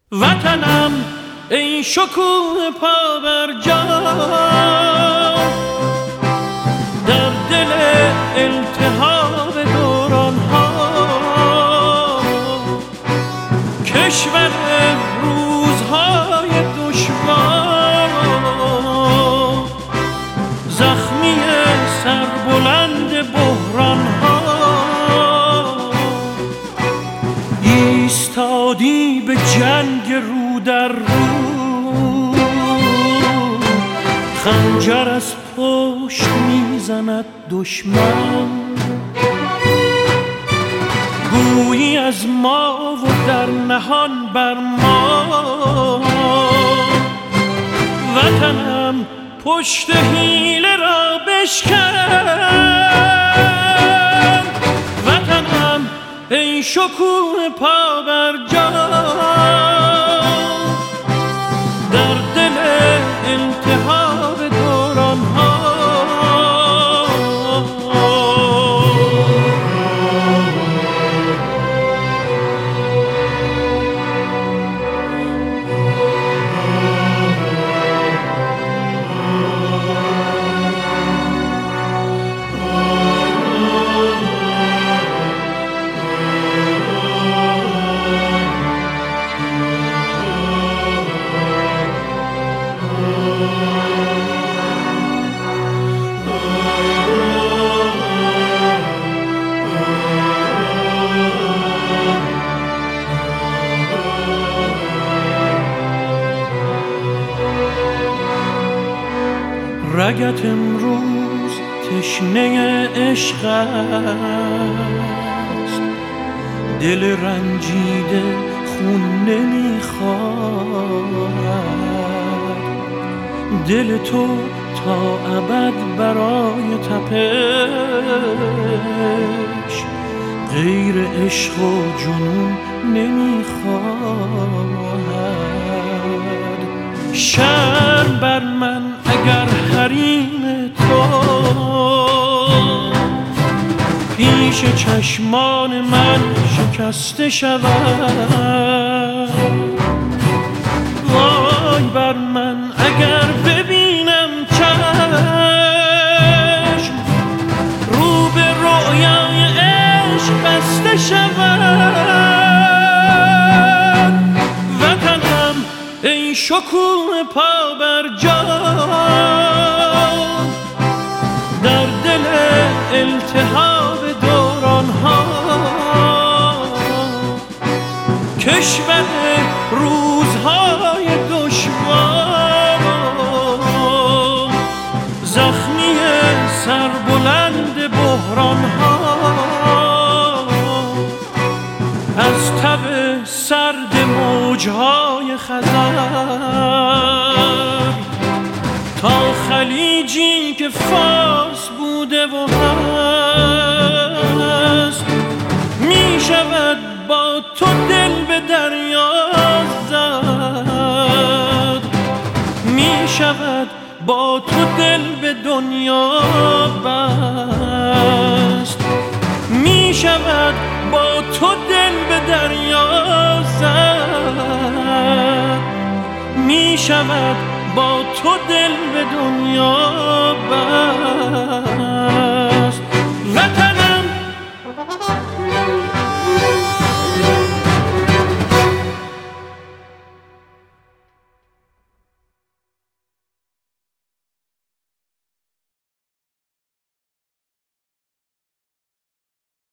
وطنم ای شکوه پا بر جا، در دل التهاب دوران ها، کشور روزهای دشوار، زخمی سربلند بحران ها، ایستادی به جنگ رو در رو، خنجر از پشت میزند دشمن، گویی از ما و در نهان بر ما، وطنم پشت حیله را بشکن، وطنم ای شکوه پا بر جا، در دل التهاب دوران ها، رگت امروز تشنه عشق است، دل رنجیده خون نمیخواد، دل تو تا ابد برای تپش غیر عشق و جنون نمیخواد. شرم بر من اگر حریم تو پیش چشمان من شکسته شود، وای بر من اگر ببینم چشم رو به رویای عشق بسته شود، وطنم ای شکوه پا بر جا، در دل التهاب دوران ها، کشور روزهای دشوار، زخمی سربلند بحران ها، از تب سرد موجهای خزر تا خلیجی که فارس بوده و هست، می شود با تو دل به دریا زد، می شود با تو دل به دنیا بست، می شود با تو دل به دریا زد، می شود با تو دل به دنیا بست، وطنم